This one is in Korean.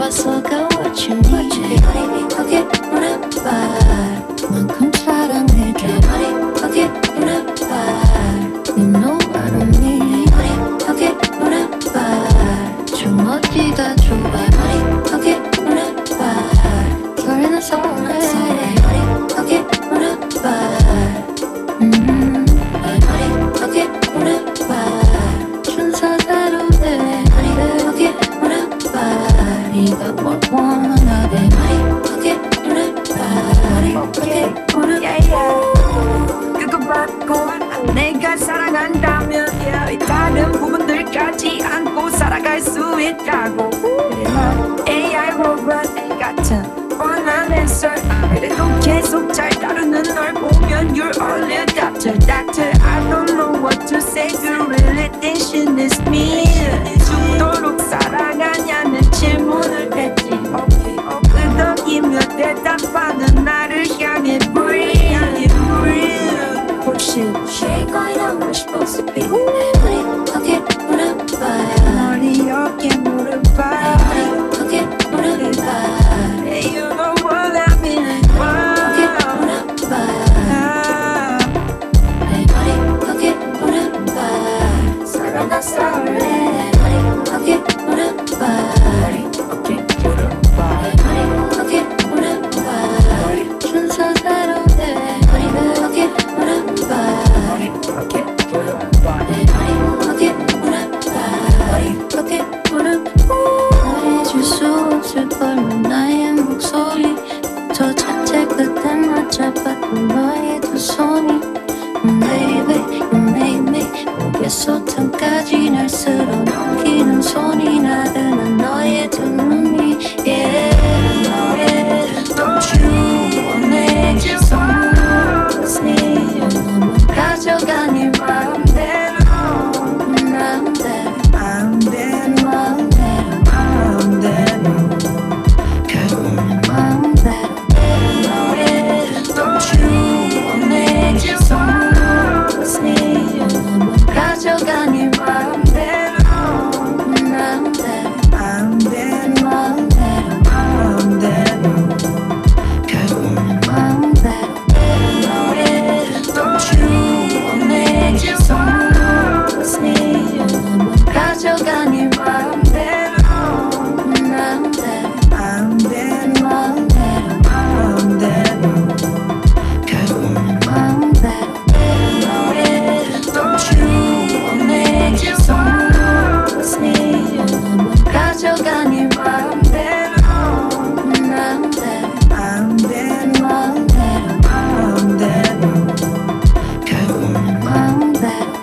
봐서가 what you need. 어디 물어봐 그만큼 사랑해줘. 어디 물어봐 You know I don't need. 어디 물어봐 좀 어디가 좋아. 어디 물어봐 설레는 설레. 어디 물어봐 어디 물어봐 순서대로 돼. 어디 물어봐 네가 뭘 원하대. 어디 물어봐 어디 물어봐 그거 받고 내가 사랑한다면 이 다른 부분들까지 안고 살아갈 수 있다고. 그래 넌 AI 로봇 같은 뻔한 answer. 그래도 계속 잘 다루는 널 보면 You're only a doctor. Doctor I don't know what to say. You really think she needs me. 죽도록 사랑하냐는 질문을 했지. 끄덕이며 대답하는 나를 향해 Breathe. She ain't going out where she's supposed to be. 어디 물어봐 머리 어깨 물어봐. 어디 물어봐 Hey, you know what I mean. 어디 물어봐 어디 물어봐 설레다 설레. 어디 물어봐 어디 물어봐 순서대로 돼. 어디 물어봐 어디 말해줄 수 없을 걸로 나의 목소리 저 자체 끝에 맞잡았던 너의 두 손이 Baby you made me 목에서 턱까지 날 쓸어넘기는 손이 나른한 너의 두 눈이 Yeah Don't you 원해 선물이 너무 가져가 네 마음대로 결국은 마음대로 Don't you 원해 선물이 너무 가져가 네 마음대로 결국은 마음대로 Don't you 원해 선물이 너무 가져가 네 마음대로 결국은 마음대로 Don't you 원해 선물이 너무 가져가 네